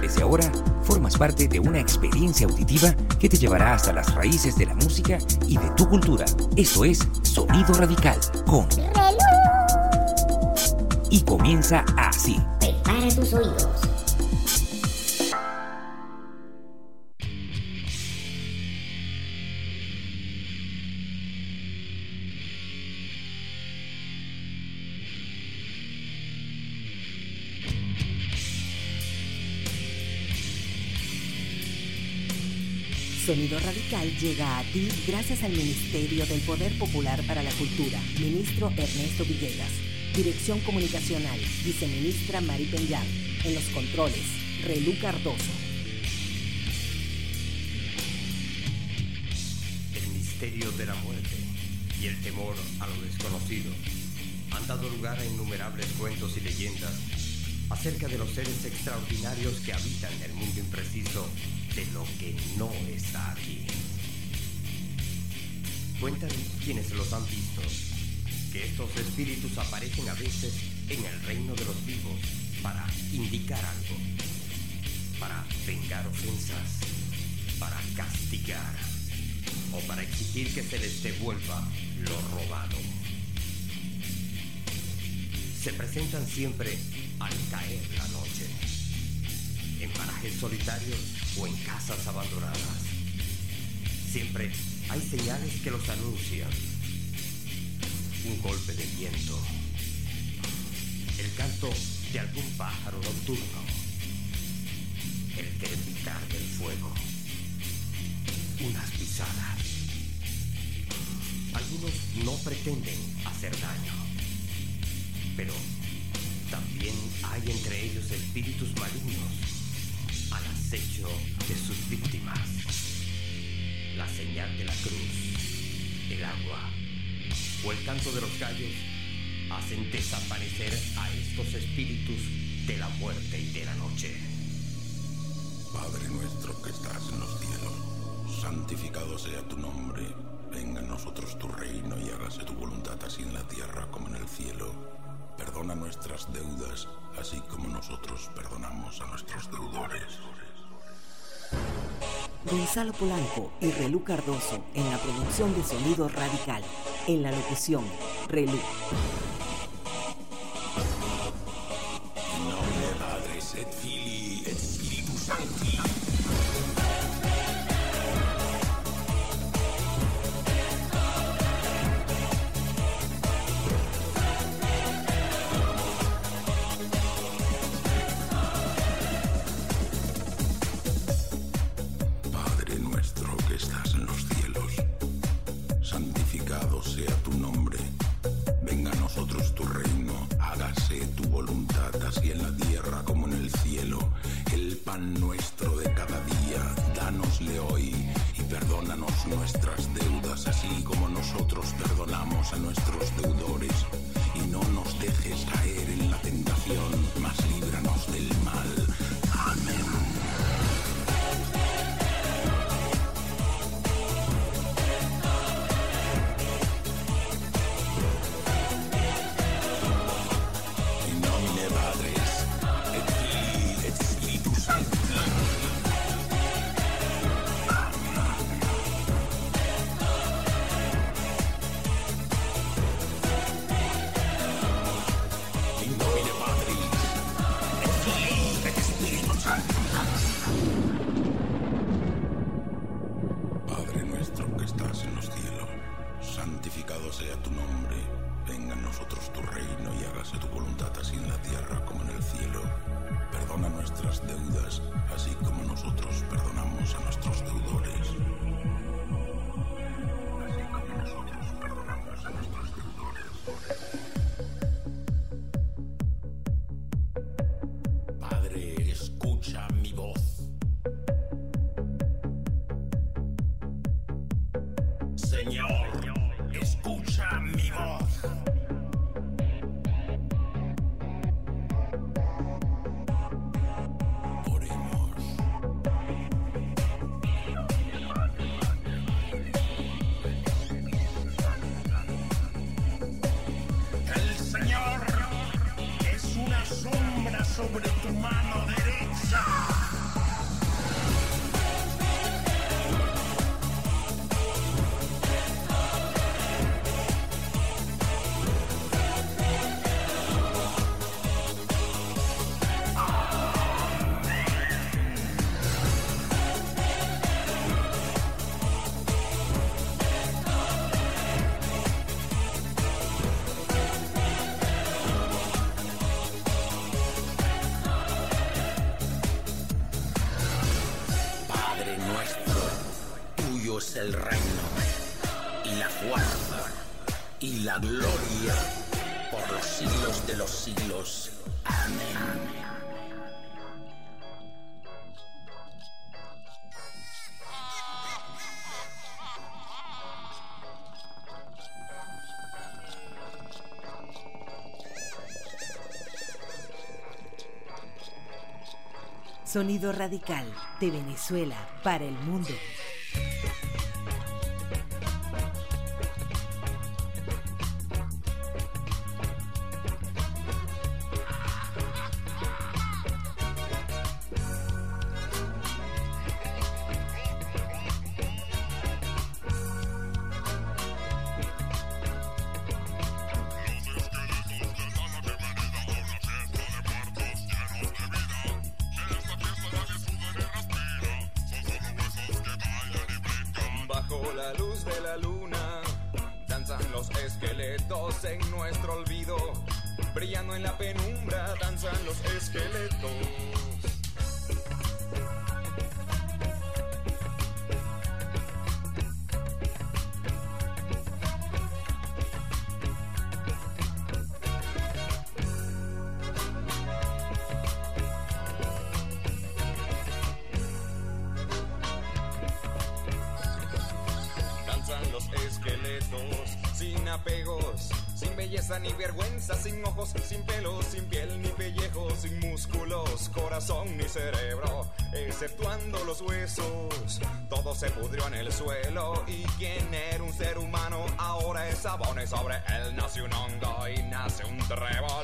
desde ahora formas parte de una experiencia auditiva que te llevará hasta las raíces de la música y de tu cultura. Esto es Sonido Radical con Relú. Y comienza así. Prepara tus oídos. Sonido Radical llega a ti gracias al Ministerio del Poder Popular para la Cultura, Ministro Ernesto Villegas. Dirección Comunicacional, Viceministra Mari Peñán. En los controles, Relú Cardoso. El misterio de la muerte y el temor a lo desconocido han dado lugar a innumerables cuentos y leyendas acerca de los seres extraordinarios que habitan el mundo impreciso de lo que no está aquí. Cuentan quienes los han visto que estos espíritus aparecen a veces en el reino de los vivos para indicar algo, para vengar ofensas, para castigar o para exigir que se les devuelva lo robado. Se presentan siempre al caer la noche, en parajes solitarios o en casas abandonadas. Siempre hay señales que los anuncian. Un golpe de viento, el canto de algún pájaro nocturno, el crepitar del fuego, unas pisadas. Algunos no pretenden hacer daño, pero también hay entre ellos espíritus malignos al acecho de sus víctimas. La señal de la cruz, el agua o el canto de los gallos hacen desaparecer a estos espíritus de la muerte y de la noche. Padre nuestro que estás en los cielos, santificado sea tu nombre. Venga a nosotros tu reino y hágase tu voluntad así en la tierra como en el cielo. Perdona nuestras deudas, así como nosotros perdonamos a nuestros deudores. Gonzalo Polanco y Relú Cardoso en la producción de Sonido Radical. En la locución, Relú. In nomine Patris et Filii et Spiritus Sancti. Sea tu nombre, venga a nosotros tu reino, hágase tu voluntad así en la tierra como en el cielo. El pan nuestro de cada día, dánosle hoy y perdónanos nuestras deudas así como nosotros perdonamos a nuestros deudores. Y no nos dejes caer en la tentación, mas líbranos del mal. Amén. Santificado sea tu nombre, venga a nosotros tu reino y hágase tu voluntad así en la tierra como en el cielo. Perdona nuestras deudas, así como nosotros perdonamos a nuestros deudores. Así como nosotros perdonamos a nuestros deudores. Padre, escucha mi voz. Señor, escucha mi voz. Oremos. El Señor es una sombra sobre tu mano derecha. es el reino, y la fuerza, y la gloria, por los siglos de los siglos. Amén. Sonido Radical, de Venezuela para el mundo. La luz de la luna, danzan los esqueletos en nuestro olvido. Brillando en la penumbra, danzan los esqueletos. Los esqueletos, sin apegos, sin belleza ni vergüenza, sin ojos, sin pelos, sin piel ni pellejo, sin músculos, corazón ni cerebro, exceptuando los huesos. Todo se pudrió en el suelo y quien era un ser humano ahora es abono, y sobre él nace un hongo y nace un trébol.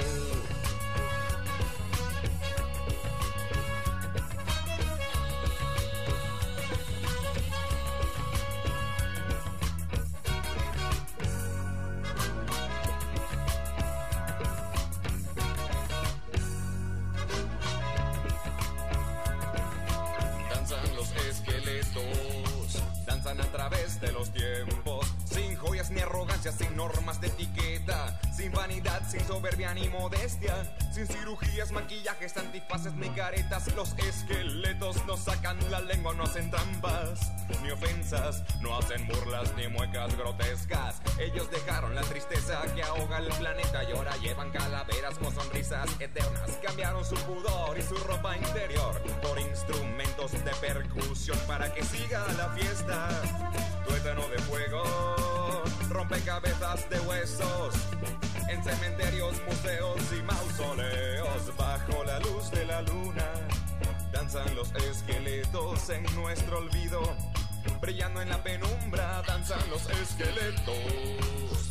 Danzan a través de los tiempos, sin joyas ni arrogancia, sin normas de etiqueta, sin vanidad, sin soberbia ni modestia, sin cirugías, maquillajes, antifaces ni caretas. Los esqueletos no sacan la lengua, no hacen trampas ni ofensas, no hacen burlas ni muecas grotescas. Ellos dejaron la tristeza que ahoga el planeta y ahora llevan calaveras con sonrisas eternas. Cambiaron su pudor y su ropa interior por instrumentos de percusión para que siga la fiesta. Tuétano de fuego, rompecabezas de huesos, en cementerios, museos y mausoleos. Bajo la luz de la luna, danzan los esqueletos en nuestro olvido. Brillando en la penumbra, danzan los esqueletos.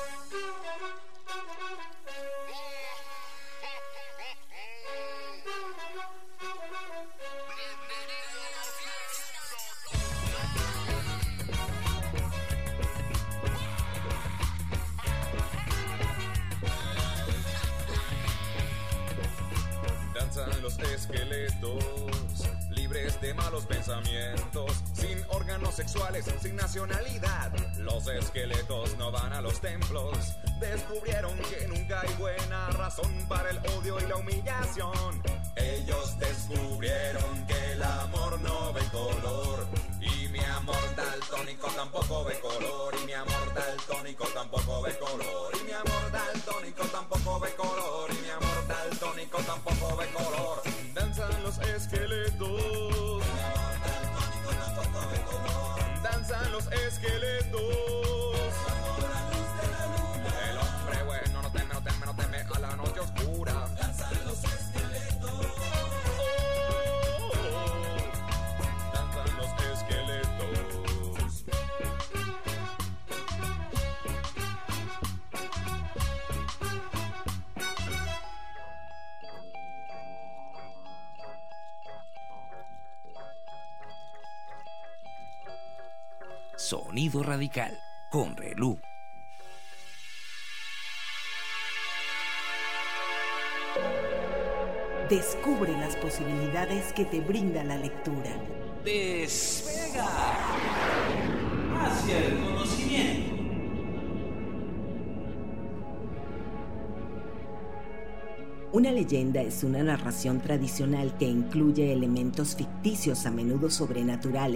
Danzan los esqueletos, libres de malos pensamientos, sin órganos sexuales, sin nacionalidad. Los esqueletos no van a los templos. Descubrieron que nunca hay buena razón para el odio y la humillación. Ellos descubrieron que el amor no ve color, y mi amor daltónico tampoco ve color, y mi amor daltónico tampoco ve color, y mi amor daltónico tampoco ve color, y mi amor daltónico tampoco ve color. Danzan los esqueletos, danzan los esqueletos. El hombre bueno no teme, no teme, no teme a la noche oscura. Danzan los esqueletos. Danzan los esqueletos. Sonido Radical con Relú. Descubre las posibilidades que te brinda la lectura. Despega hacia el conocimiento. Una leyenda es una narración tradicional que incluye elementos ficticios, a menudo sobrenaturales,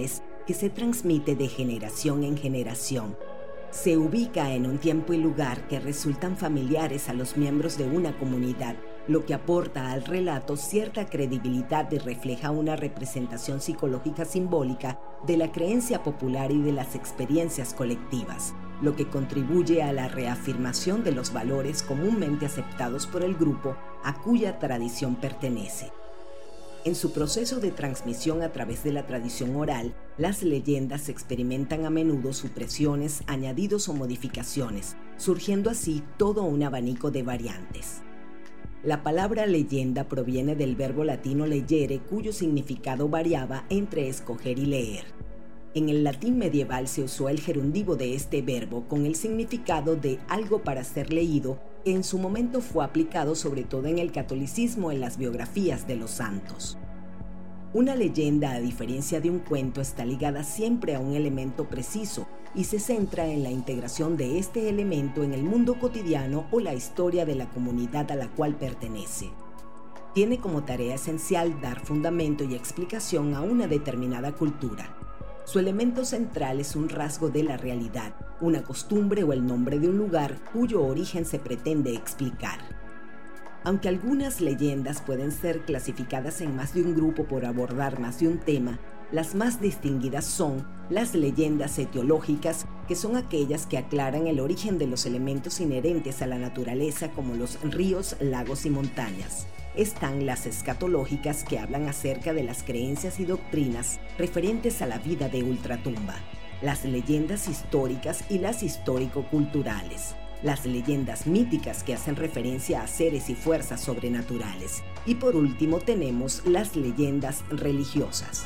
que se transmite de generación en generación. Se ubica en un tiempo y lugar que resultan familiares a los miembros de una comunidad, lo que aporta al relato cierta credibilidad y refleja una representación psicológica simbólica de la creencia popular y de las experiencias colectivas, lo que contribuye a la reafirmación de los valores comúnmente aceptados por el grupo a cuya tradición pertenece. En su proceso de transmisión a través de la tradición oral, las leyendas experimentan a menudo supresiones, añadidos o modificaciones, surgiendo así todo un abanico de variantes. La palabra leyenda proviene del verbo latino legere, cuyo significado variaba entre escoger y leer. En el latín medieval se usó el gerundivo de este verbo con el significado de algo para ser leído, que en su momento fue aplicado sobre todo en el catolicismo en las biografías de los santos. Una leyenda, a diferencia de un cuento, está ligada siempre a un elemento preciso y se centra en la integración de este elemento en el mundo cotidiano o la historia de la comunidad a la cual pertenece. Tiene como tarea esencial dar fundamento y explicación a una determinada cultura. Su elemento central es un rasgo de la realidad, una costumbre o el nombre de un lugar cuyo origen se pretende explicar. Aunque algunas leyendas pueden ser clasificadas en más de un grupo por abordar más de un tema, las más distinguidas son las leyendas etiológicas, que son aquellas que aclaran el origen de los elementos inherentes a la naturaleza como los ríos, lagos y montañas. Están las escatológicas, que hablan acerca de las creencias y doctrinas referentes a la vida de ultratumba, las leyendas históricas y las histórico-culturales, las leyendas míticas, que hacen referencia a seres y fuerzas sobrenaturales, y por último tenemos las leyendas religiosas.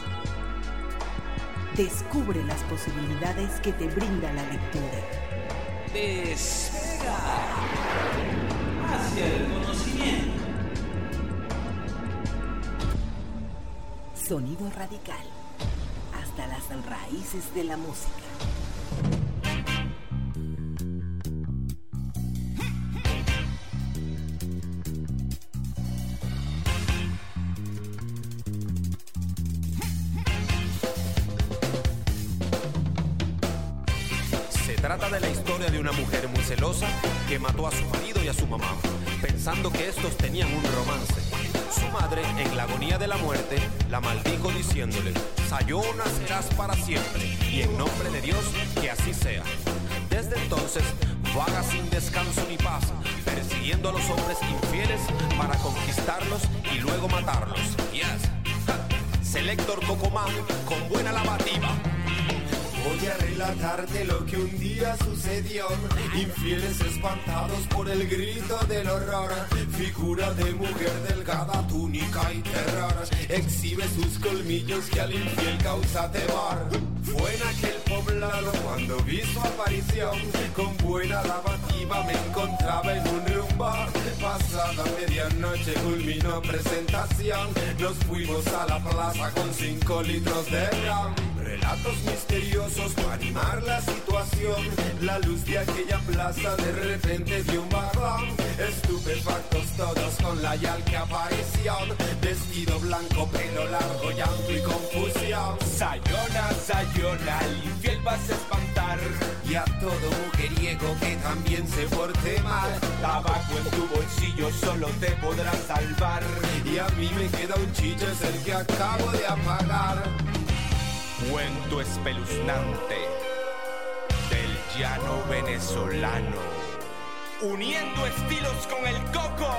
Descubre las posibilidades que te brinda la lectura. Despega hacia el conocimiento. Sonido radical, hasta las raíces de la música. Se trata de la historia de una mujer muy celosa que mató a su marido y a su mamá, pensando que estos tenían un romance. Su madre, en la agonía de la muerte, la maldijo diciéndole: Sayona serás para siempre, y en nombre de Dios, que así sea. Desde entonces, vaga sin descanso ni paz, persiguiendo a los hombres infieles para conquistarlos y luego matarlos. Yes. Selector Cocomán, con buena lavativa. Voy a relatarte lo que un día sucedió. Infieles espantados por el grito del horror. Figura de mujer delgada, túnica y terror. Exhibe sus colmillos que al infiel causa temor. Fue en aquel poblado cuando vi su aparición. Con buena lavativa me encontraba en un rumbo. Pasada medianoche culminó presentación. Nos fuimos a la plaza con 5 litros de ron. Relatos misteriosos para animar la situación. La luz de aquella plaza de repente dio un bajón. Estupefactos todos con la yalca aparición. Vestido blanco, pelo largo, llanto y confusión. Sayona, Sayona, al infiel vas a espantar. Y a todo mujeriego que también se porte mal. Tabaco en tu bolsillo solo te podrá salvar. Y a mí me queda un chicho, es el que acabo de apagar. Cuento espeluznante del llano venezolano, uniendo estilos con el coco,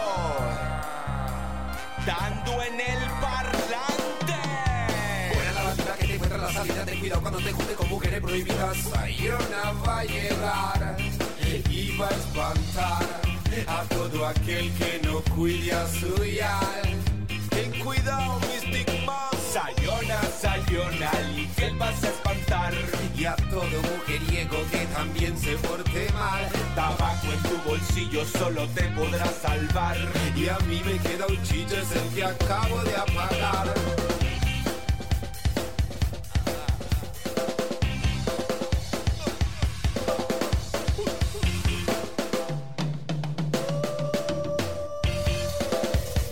dando en el parlante. Buena la bandera que te encuentra la salida, ten cuidado cuando te juntes con mujeres prohibidas. Sayona va a llegar y va a espantar a todo aquel que no cuide a su yal. Ten cuidado, Mystic Man. Sayona, Sayona, al infiel vas a espantar. Y a todo mujeriego que también se porte mal. Tabaco en tu bolsillo solo te podrá salvar. Y a mí me queda un chillo, es el que acabo de apagar.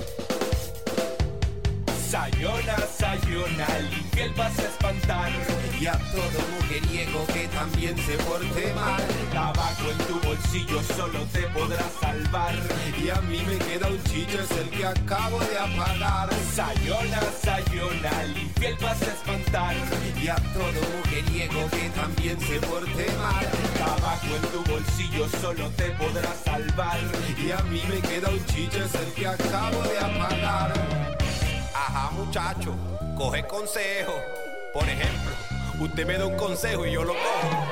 Sayona, Sayona, al infiel vas a espantar. y a todo mujeriego que también se porte mal. Tabaco en tu bolsillo solo te podrá salvar. Y a mí me queda un chillo, es el que acabo de apagar. Sayona, sayona, al infiel vas a espantar. Y a todo mujeriego que también se porte mal. Tabaco en tu bolsillo solo te podrá salvar. Y a mí me queda un chillo, es el que acabo de apagar. Ajá, muchacho, coge consejo. Por ejemplo, usted me da un consejo y yo lo cojo.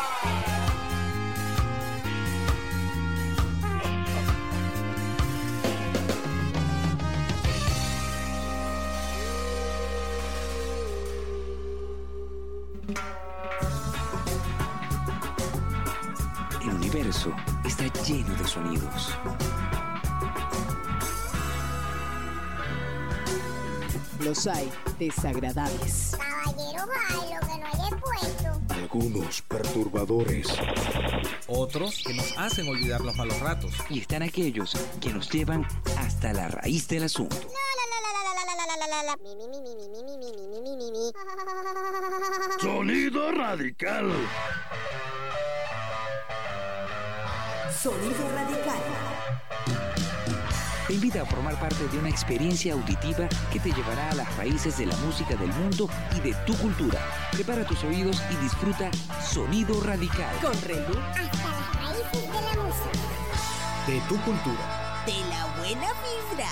El universo está lleno de sonidos. Los hay desagradables. Caballero, bailo que no hay despuesto. Algunos perturbadores. Otros que nos hacen olvidar los malos ratos. Y están aquellos que nos llevan hasta la raíz del asunto. Sonido radical. Sonido radical. Te invita a formar parte de una experiencia auditiva que te llevará a las raíces de la música del mundo y de tu cultura. Prepara tus oídos y disfruta Sonido Radical. Con Relu. Hasta las raíces de la música. De tu cultura. De la buena vibra.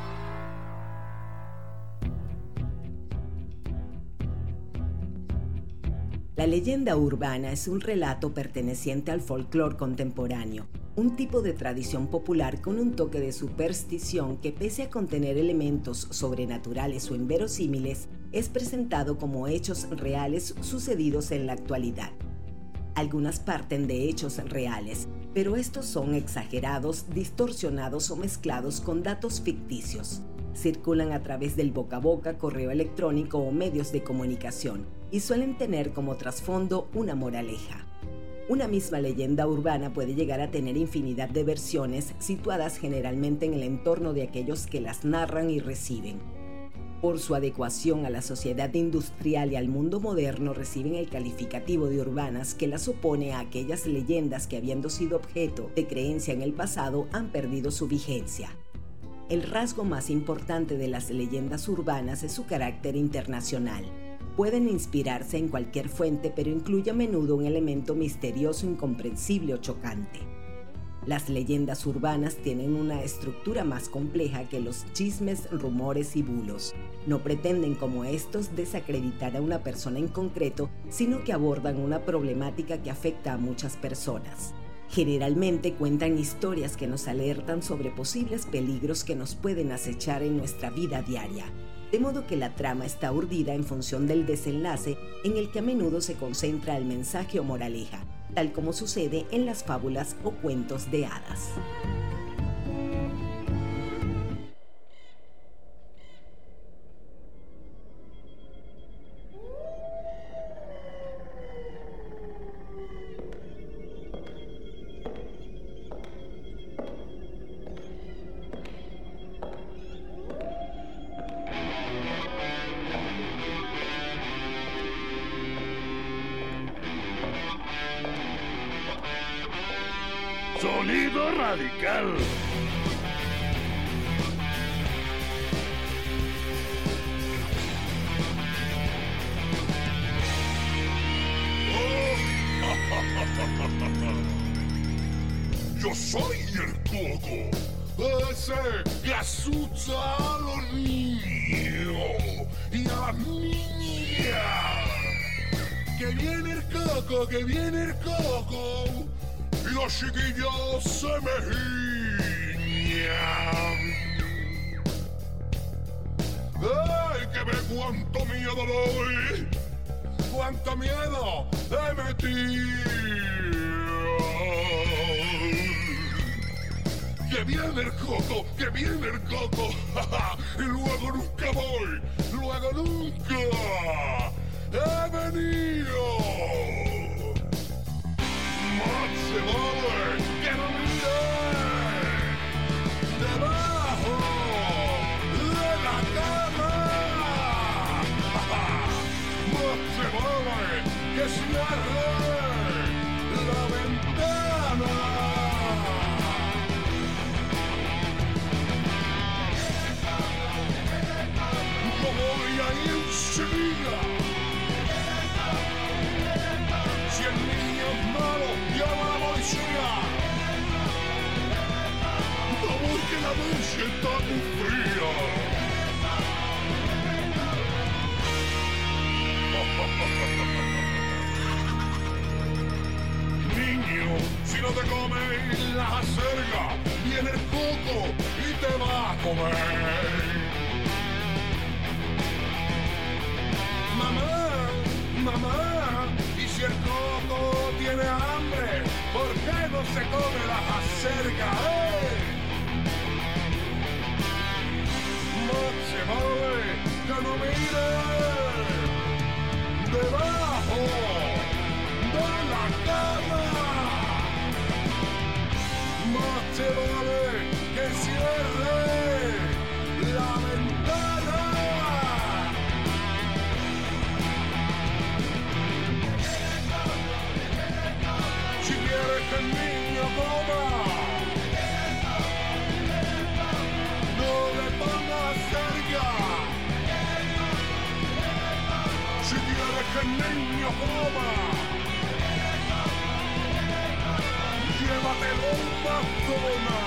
La leyenda urbana es un relato perteneciente al folclore contemporáneo, un tipo de tradición popular con un toque de superstición que, pese a contener elementos sobrenaturales o inverosímiles, es presentado como hechos reales sucedidos en la actualidad. Algunas parten de hechos reales, pero estos son exagerados, distorsionados o mezclados con datos ficticios. Circulan a través del boca a boca, correo electrónico o medios de comunicación y suelen tener como trasfondo una moraleja. Una misma leyenda urbana puede llegar a tener infinidad de versiones situadas generalmente en el entorno de aquellos que las narran y reciben. Por su adecuación a la sociedad industrial y al mundo moderno, reciben el calificativo de urbanas que las opone a aquellas leyendas que, habiendo sido objeto de creencia en el pasado, han perdido su vigencia. El rasgo más importante de las leyendas urbanas es su carácter internacional. Pueden inspirarse en cualquier fuente, pero incluye a menudo un elemento misterioso, incomprensible o chocante. Las leyendas urbanas tienen una estructura más compleja que los chismes, rumores y bulos. No pretenden, como estos, desacreditar a una persona en concreto, sino que abordan una problemática que afecta a muchas personas. Generalmente cuentan historias que nos alertan sobre posibles peligros que nos pueden acechar en nuestra vida diaria. De modo que la trama está urdida en función del desenlace, en el que a menudo se concentra el mensaje o moraleja, tal como sucede en las fábulas o cuentos de hadas. Sonido radical. Yo soy el coco, ese que asusta a los niños y a las niñas. Que viene el coco, que viene el coco. Y los chiquillos se me giñan. ¡Ay, que ve cuánto miedo doy! ¡Cuánto miedo he metido! ¡Que viene el coco! ¡Que viene el coco! Y luego nunca voy, luego nunca he venido. Se mueve, que no mire debajo de la cama. Más se mueve. comer. Mamá, y si el coco tiene hambre, ¿por qué no se come la acerca? Moche, que no mire debajo de la cama. Moche, que cierre la ventana. Si quieres que el niño coma, no le pongas cerca. Si quieres que el niño coma, llévatelo una zona.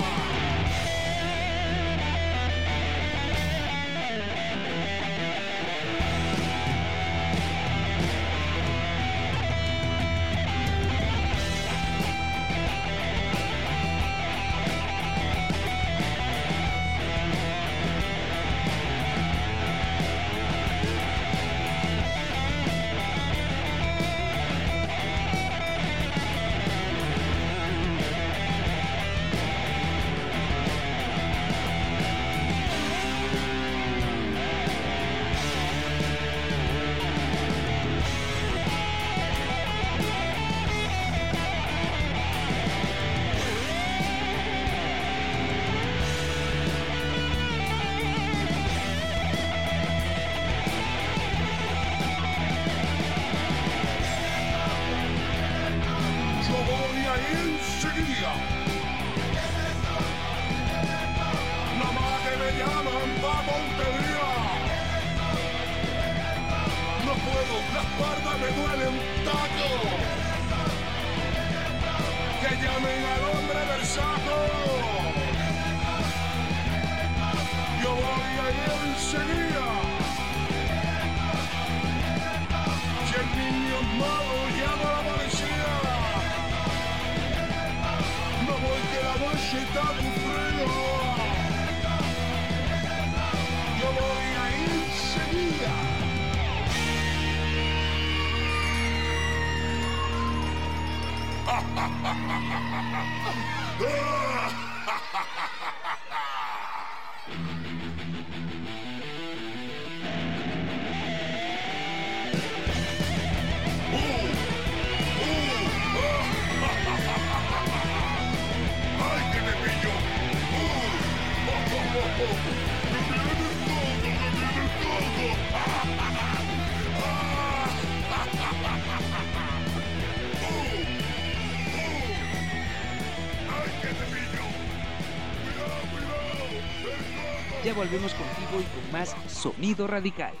Ya volvemos contigo y con más Sonido Radical.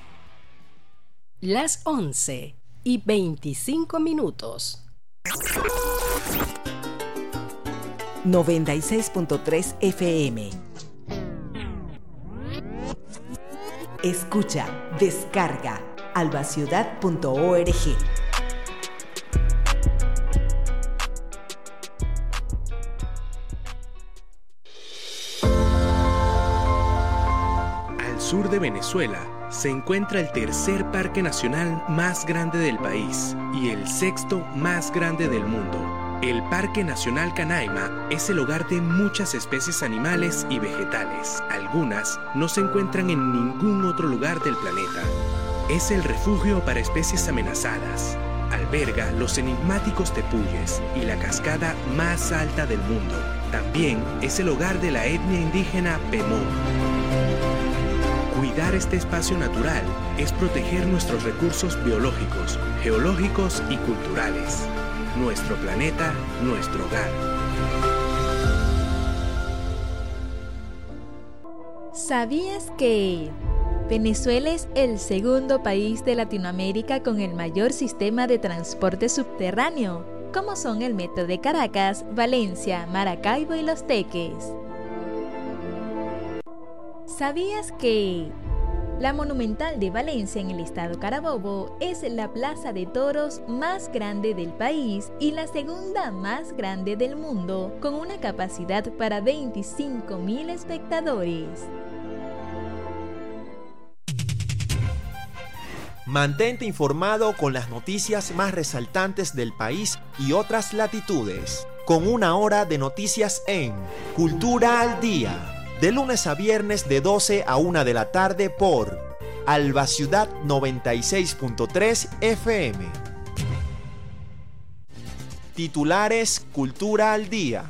Las 11:25. 96.3 FM. Escucha, descarga, albaciudad.org. Al sur de Venezuela se encuentra el tercer parque nacional más grande del país y el sexto más grande del mundo. El Parque Nacional Canaima es el hogar de muchas especies animales y vegetales. Algunas no se encuentran en ningún otro lugar del planeta. Es el refugio para especies amenazadas. Alberga los enigmáticos tepuyes y la cascada más alta del mundo. También es el hogar de la etnia indígena Pemón. Cuidar este espacio natural es proteger nuestros recursos biológicos, geológicos y culturales. Nuestro planeta, nuestro hogar. ¿Sabías que Venezuela es el segundo país de Latinoamérica con el mayor sistema de transporte subterráneo, como son el Metro de Caracas, Valencia, Maracaibo y Los Teques? ¿Sabías que La Monumental de Valencia en el estado Carabobo es la plaza de toros más grande del país y la segunda más grande del mundo, con una capacidad para 25.000 espectadores. Mantente informado con las noticias más resaltantes del país y otras latitudes, con una hora de noticias en Cultura al Día, de lunes a viernes de 12 a 1 de la tarde por Alba Ciudad 96.3 FM. Titulares Cultura al Día.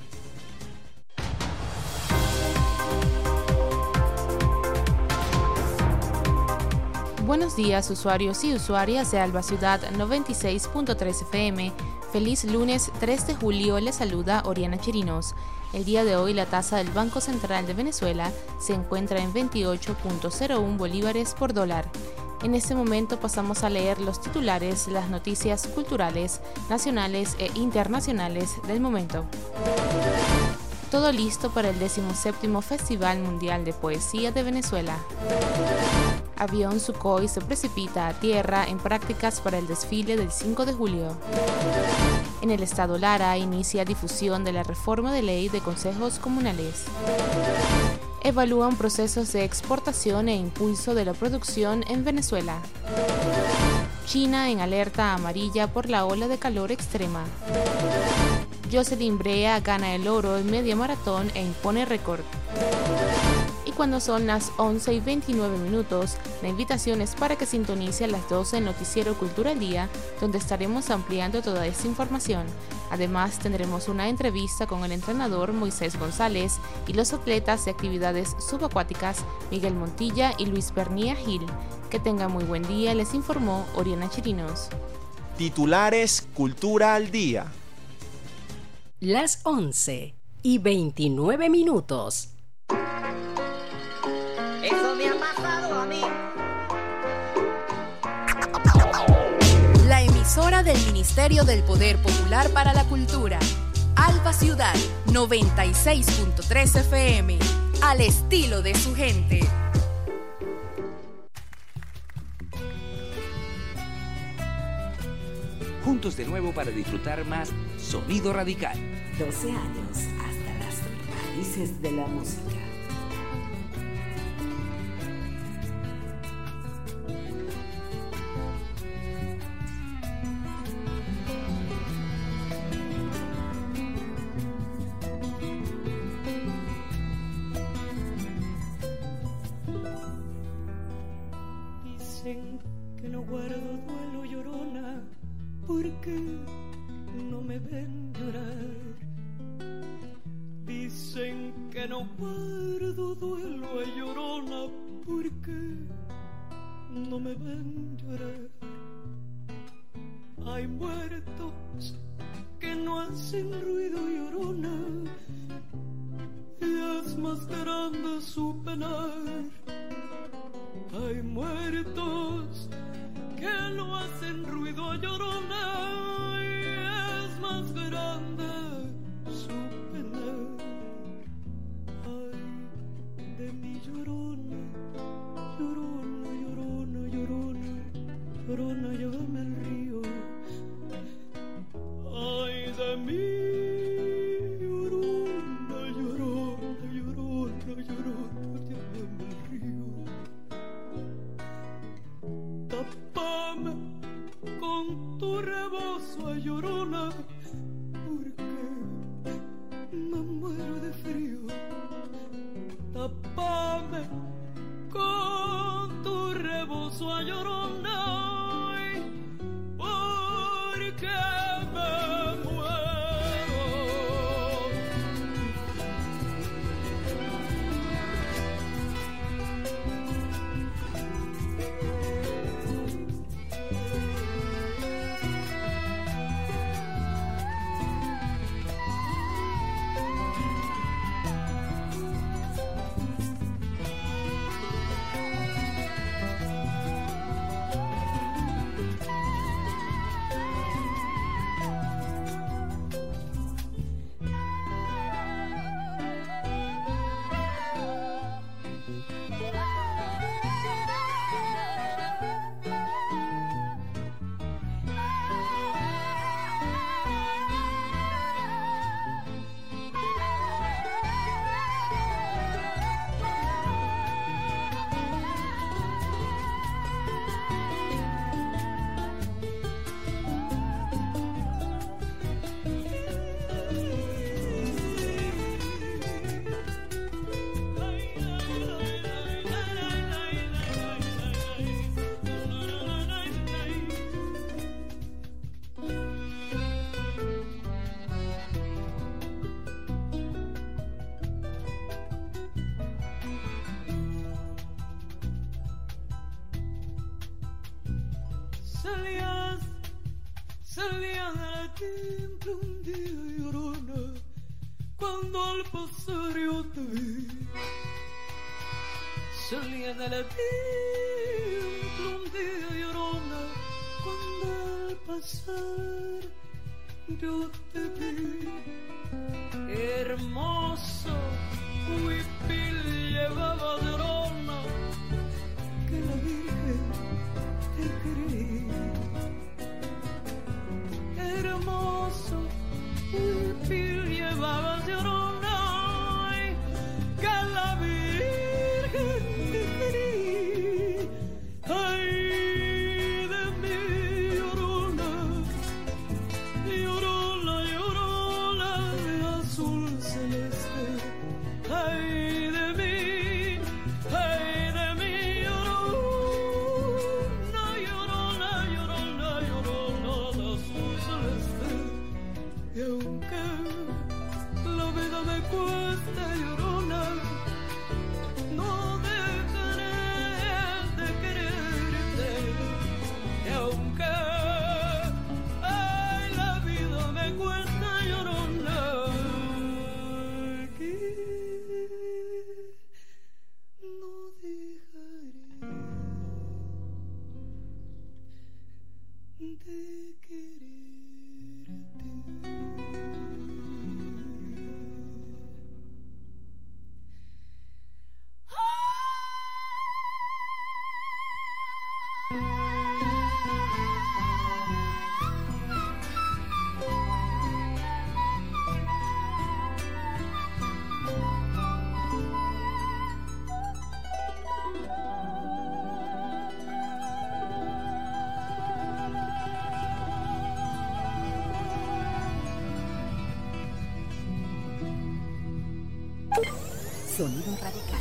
Buenos días, usuarios y usuarias de Alba Ciudad 96.3 FM. Feliz lunes 3 de julio, les saluda Oriana Chirinos. El día de hoy la tasa del Banco Central de Venezuela se encuentra en 28.01 bolívares por dólar. En este momento pasamos a leer los titulares, las noticias culturales, nacionales e internacionales del momento. Todo listo para el 17º Festival Mundial de Poesía de Venezuela. Avión Sukhoi se precipita a tierra en prácticas para el desfile del 5 de julio. En el estado Lara inicia difusión de la reforma de ley de consejos comunales. Evalúan procesos de exportación e impulso de la producción en Venezuela. China en alerta amarilla por la ola de calor extrema. Jocelyn Brea gana el oro en media maratón e impone récord. Y cuando son las 11:29, la invitación es para que sintonice a las 12 el Noticiero Cultura al Día, donde estaremos ampliando toda esta información. Además, tendremos una entrevista con el entrenador Moisés González y los atletas de actividades subacuáticas Miguel Montilla y Luis Bernía Gil. Que tengan muy buen día, les informó Oriana Chirinos. Titulares Cultura al Día. Las 11:29. Eso me ha pasado a mí. La emisora del Ministerio del Poder Popular para la Cultura. Alba Ciudad 96.3 FM. Al estilo de su gente. Juntos de nuevo para disfrutar más Sonido Radical. 12 años hasta las raíces de la música. Dicen que no guardo duelo, llorona, porque no me ven llorar. Dicen que no guardo duelo, llorona, porque no me ven llorar. Hay muertos que no hacen ruido, llorona, y es más grande su penar. Hay muertos que no hacen ruido, llorona, y es más grande su penar. Ay, de mi llorona, llorona, llorona, llorona, llorona, llévame al río. Ay, de mi llorona, llorona, llorona, llorona, llévame al río. Tápame con tu rebozo, llorona, porque me muero de frío. Tápame con tu rebozo, llorona, porque me muero. salías del templo un día llorona, cuando al pasar yo te vi. Salías del templo un día llorona, cuando al pasar yo te vi. Hermoso huipil llevaba llorona, que la Virgen te quería. Hermoso huipil llevaba llorona, que la Virgen te quería. Ay de mí llorona, llorona, llorona de azul celeste. Ay de mí llorona, llorona, llorona, llorona de azul celeste. Y aunque la vida me cueste llorona, no dejaré de quererte. Y aunque ay, la vida me cuesta llorona, que no dejaré de quererte. Sonido radical.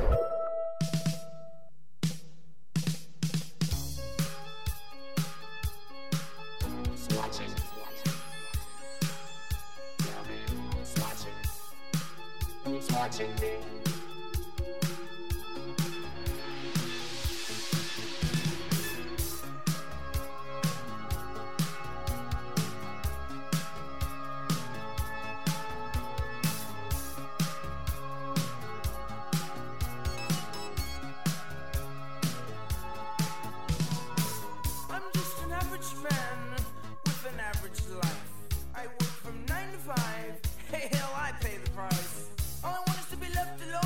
Watching me. I'm just an average man with an average life. I work from 9 to 5. Hey, hell, I pay the price. All I want is to be left alone.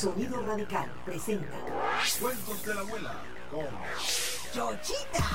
Sonido Radical presenta Cuentos de la abuela con Chochita.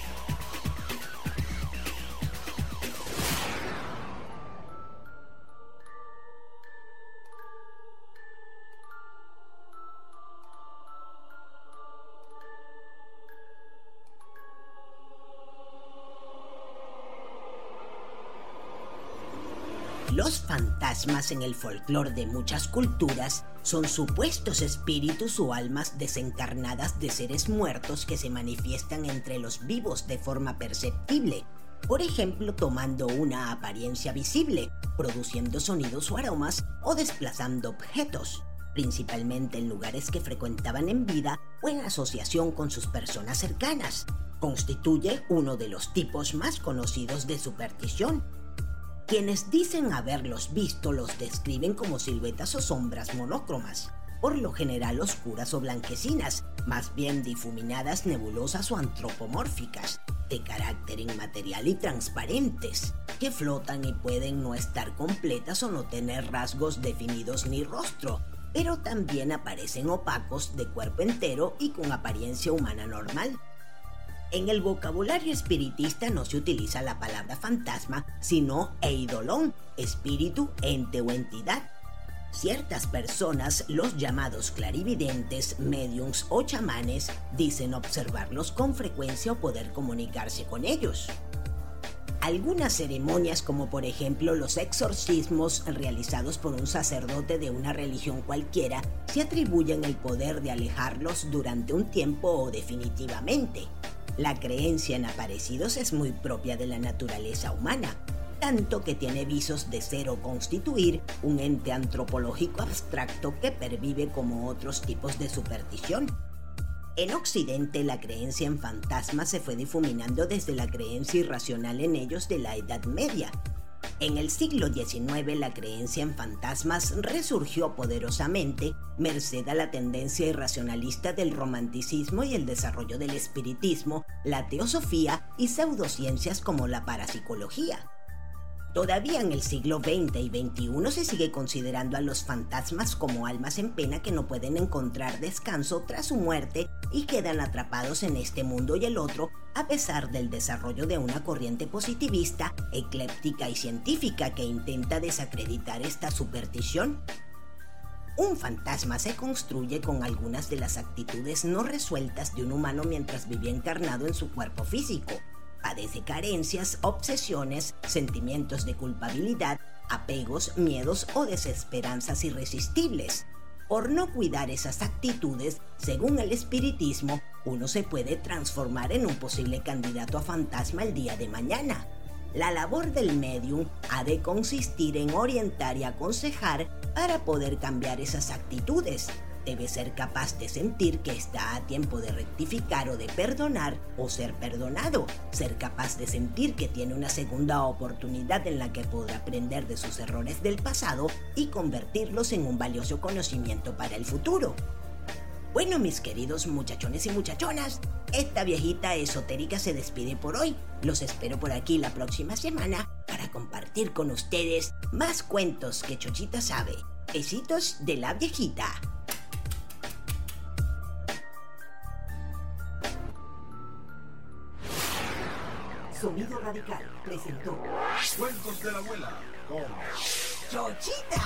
Los fantasmas en el folclore de muchas culturas son supuestos espíritus o almas desencarnadas de seres muertos que se manifiestan entre los vivos de forma perceptible, por ejemplo tomando una apariencia visible, produciendo sonidos o aromas o desplazando objetos, principalmente en lugares que frecuentaban en vida o en asociación con sus personas cercanas. Constituye uno de los tipos más conocidos de superstición. Quienes dicen haberlos visto los describen como siluetas o sombras monócromas, por lo general oscuras o blanquecinas, más bien difuminadas, nebulosas o antropomórficas, de carácter inmaterial y transparentes, que flotan y pueden no estar completas o no tener rasgos definidos ni rostro, pero también aparecen opacos de cuerpo entero y con apariencia humana normal. En el vocabulario espiritista no se utiliza la palabra fantasma, sino eidolon, espíritu, ente o entidad. Ciertas personas, los llamados clarividentes, mediums o chamanes, dicen observarlos con frecuencia o poder comunicarse con ellos. Algunas ceremonias, como por ejemplo los exorcismos realizados por un sacerdote de una religión cualquiera, se atribuyen el poder de alejarlos durante un tiempo o definitivamente. La creencia en aparecidos es muy propia de la naturaleza humana, tanto que tiene visos de ser o constituir un ente antropológico abstracto que pervive como otros tipos de superstición. En Occidente, la creencia en fantasmas se fue difuminando desde la creencia irracional en ellos de la Edad Media. En el siglo XIX, la creencia en fantasmas resurgió poderosamente merced a la tendencia irracionalista del romanticismo y el desarrollo del espiritismo, la teosofía y pseudociencias como la parapsicología. Todavía en el siglo XX y XXI se sigue considerando a los fantasmas como almas en pena que no pueden encontrar descanso tras su muerte y quedan atrapados en este mundo y el otro, a pesar del desarrollo de una corriente positivista, ecléptica y científica que intenta desacreditar esta superstición. Un fantasma se construye con algunas de las actitudes no resueltas de un humano mientras vivía encarnado en su cuerpo físico. Padece carencias, obsesiones, sentimientos de culpabilidad, apegos, miedos o desesperanzas irresistibles. Por no cuidar esas actitudes, según el espiritismo, uno se puede transformar en un posible candidato a fantasma el día de mañana. La labor del medium ha de consistir en orientar y aconsejar para poder cambiar esas actitudes. Debe ser capaz de sentir que está a tiempo de rectificar o de perdonar o ser perdonado, ser capaz de sentir que tiene una segunda oportunidad en la que podrá aprender de sus errores del pasado y convertirlos en un valioso conocimiento para el futuro. Bueno, mis queridos muchachones y muchachonas, esta viejita esotérica se despide por hoy. Los espero por aquí la próxima semana para compartir con ustedes más cuentos que Chochita sabe. Besitos de la viejita. Sonido Radical presentó Cuentos de la abuela con Chochita.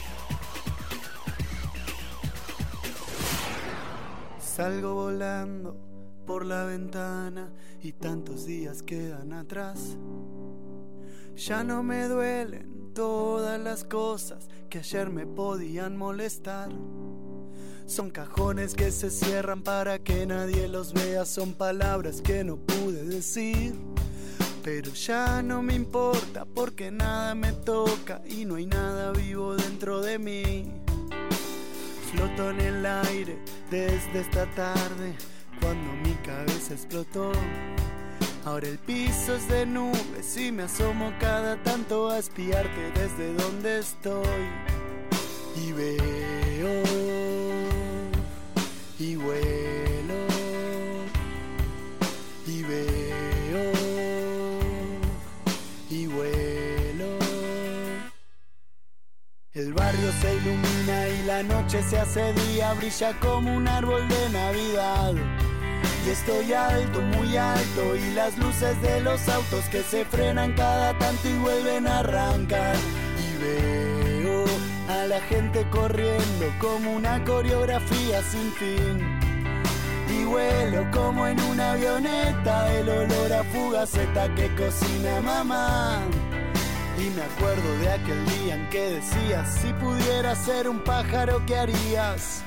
Salgo volando por la ventana y tantos días quedan atrás. Ya no me duelen todas las cosas que ayer me podían molestar. Son cajones que se cierran para que nadie los vea, son palabras que no pude decir. Pero ya no me importa porque nada me toca y no hay nada vivo dentro de mí. Floto en el aire desde esta tarde cuando mi cabeza explotó. Ahora el piso es de nubes y me asomo cada tanto a espiarte desde donde estoy. Y veo y vuelo y veo y vuelo. El barrio se ilumina y la noche se hace día, brilla como un árbol de Navidad. Y estoy alto, muy alto, y las luces de los autos que se frenan cada tanto y vuelven a arrancar. Y veo a la gente corriendo como una coreografía sin fin. Y vuelo como en una avioneta, el olor a fugaceta que cocina mamá. Y me acuerdo de aquel día en que decías, si pudieras ser un pájaro, ¿qué harías?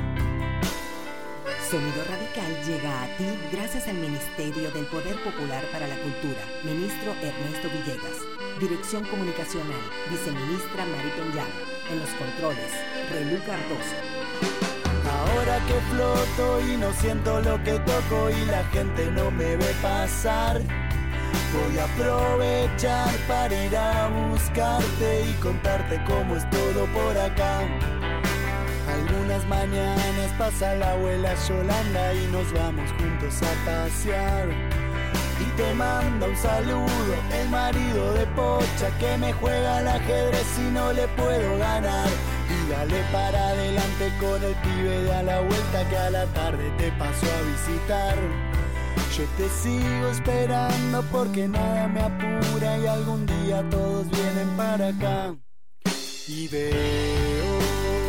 Sonido Radical llega a ti gracias al Ministerio del Poder Popular para la Cultura, Ministro Ernesto Villegas. Dirección Comunicacional, Viceministra Mari Peña. En los controles, Relú Cardoso. Ahora que floto y no siento lo que toco y la gente no me ve pasar, voy a aprovechar para ir a buscarte y contarte cómo es todo por acá. Algunas mañanas pasa la abuela Yolanda y nos vamos juntos a pasear. Y te manda un saludo el marido de Pocha que me juega al ajedrez y no le puedo ganar. Y dale para adelante con el pibe de a la vuelta que a la tarde te pasó a visitar. Yo te sigo esperando porque nada me apura y algún día todos vienen para acá. Y veo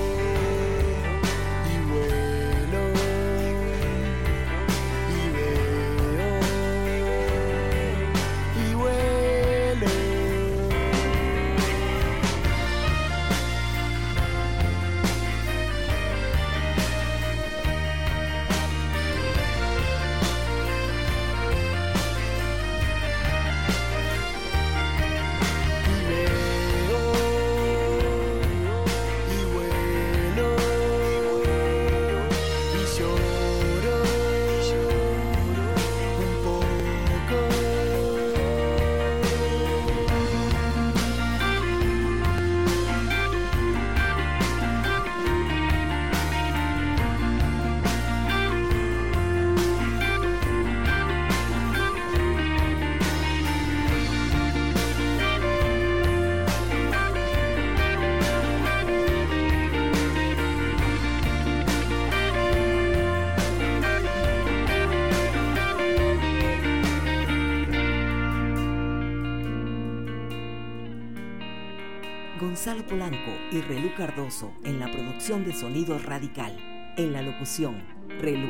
y vuelo y veo y vuelo. Gonzalo Polanco y Relú Cardoso en la producción de Sonido Radical. En la locución, Relú.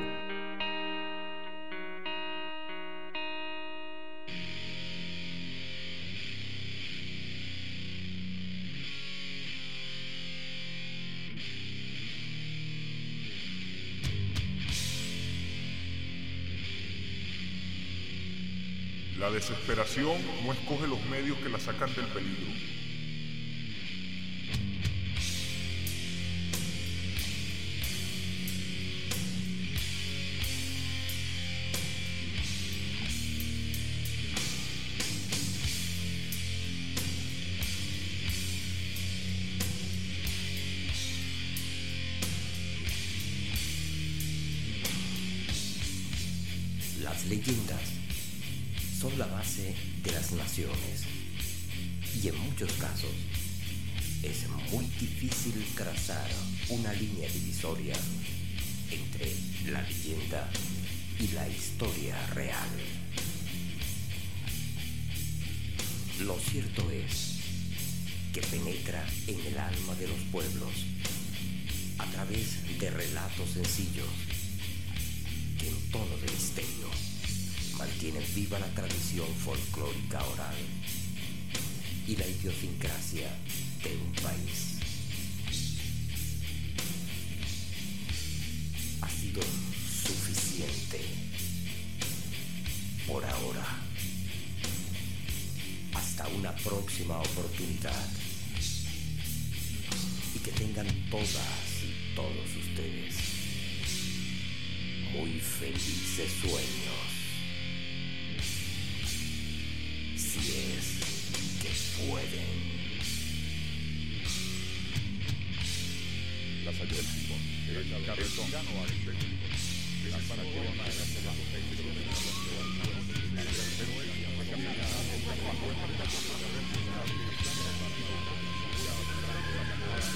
La desesperación no escoge los medios que la sacan del peligro. Las leyendas son la base de las naciones y en muchos casos es muy difícil trazar una línea divisoria entre la leyenda y la historia real. Lo cierto es que penetra en el alma de los pueblos a través de relatos sencillos que en tono de misterio mantienen viva la tradición folclórica oral y la idiosincrasia de un país. Ha sido suficiente por ahora. Hasta una próxima oportunidad y que tengan todas y todos ustedes muy felices sueños. Si es que pueden. La salida del Simón, el carretón, es para que van a hacer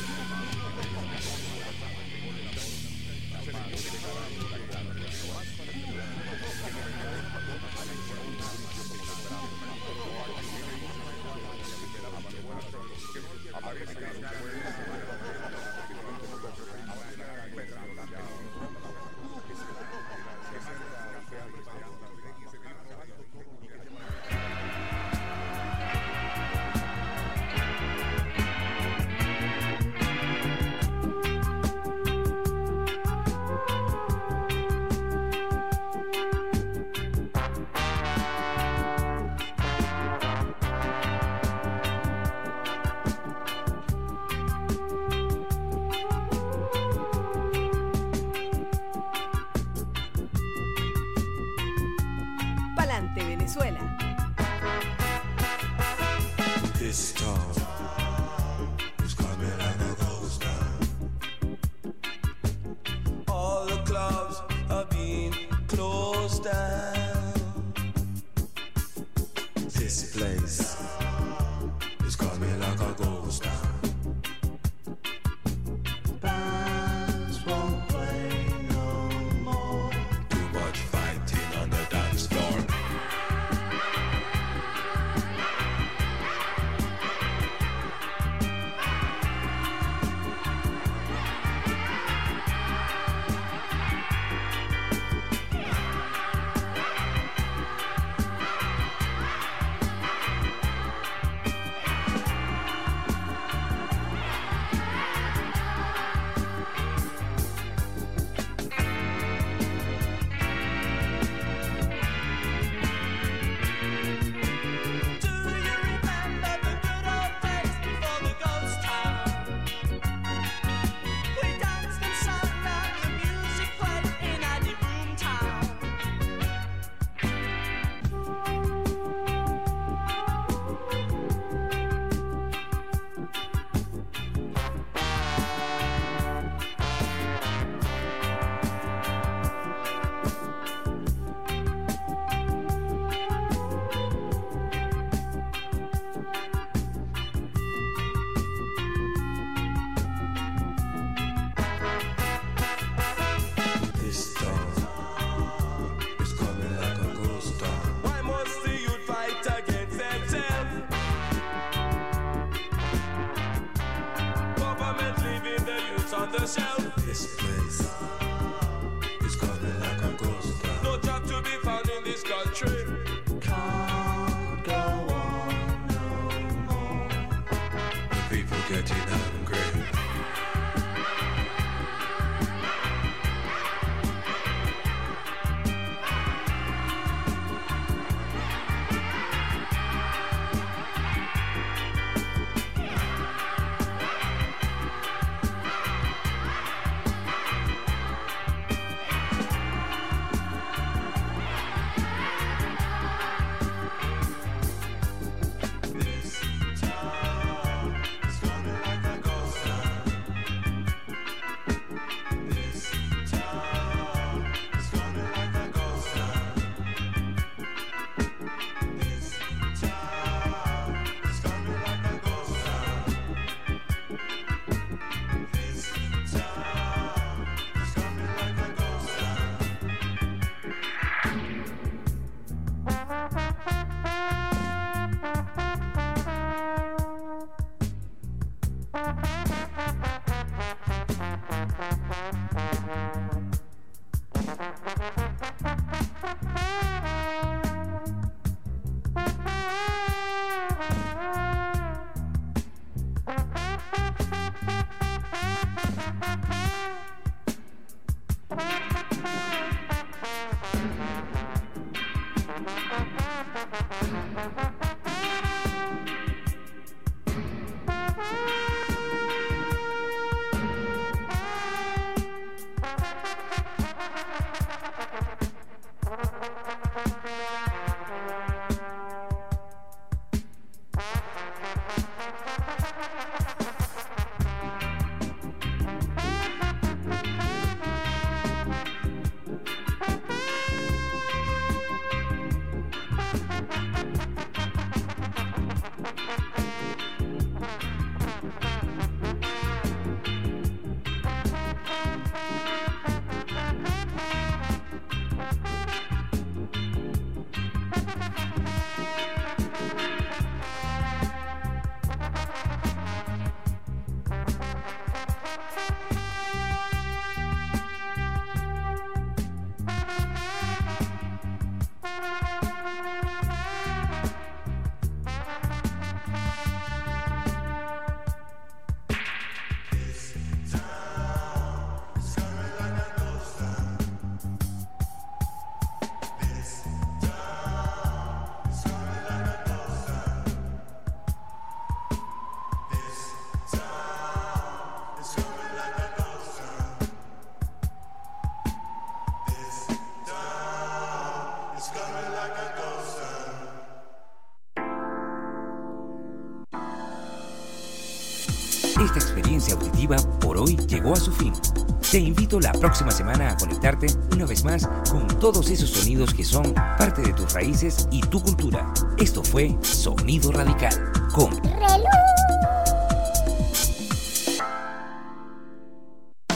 Esta experiencia auditiva por hoy llegó a su fin. Te invito la próxima semana a conectarte una vez más con todos esos sonidos que son parte de tus raíces y tu cultura. Esto fue Sonido Radical con Reloj.